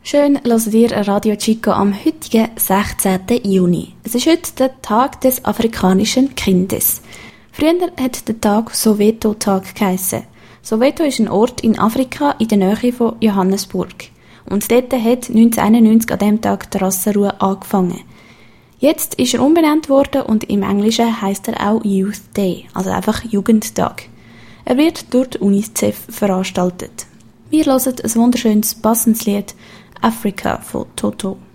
Schön hört ihr Radio Chico am heutigen 16. Juni. Es ist heute der Tag des afrikanischen Kindes. Früher hat der Tag Soweto-Tag geheissen. Soweto ist ein Ort in Afrika in der Nähe von Johannesburg. Und dort hat 1991 an diesem Tag die Rassenruhe angefangen. Jetzt ist er umbenannt worden und im Englischen heisst er auch Youth Day, also einfach Jugendtag. Er wird durch die UNICEF veranstaltet. Wir hören ein wunderschönes, passendes Lied Africa von Toto.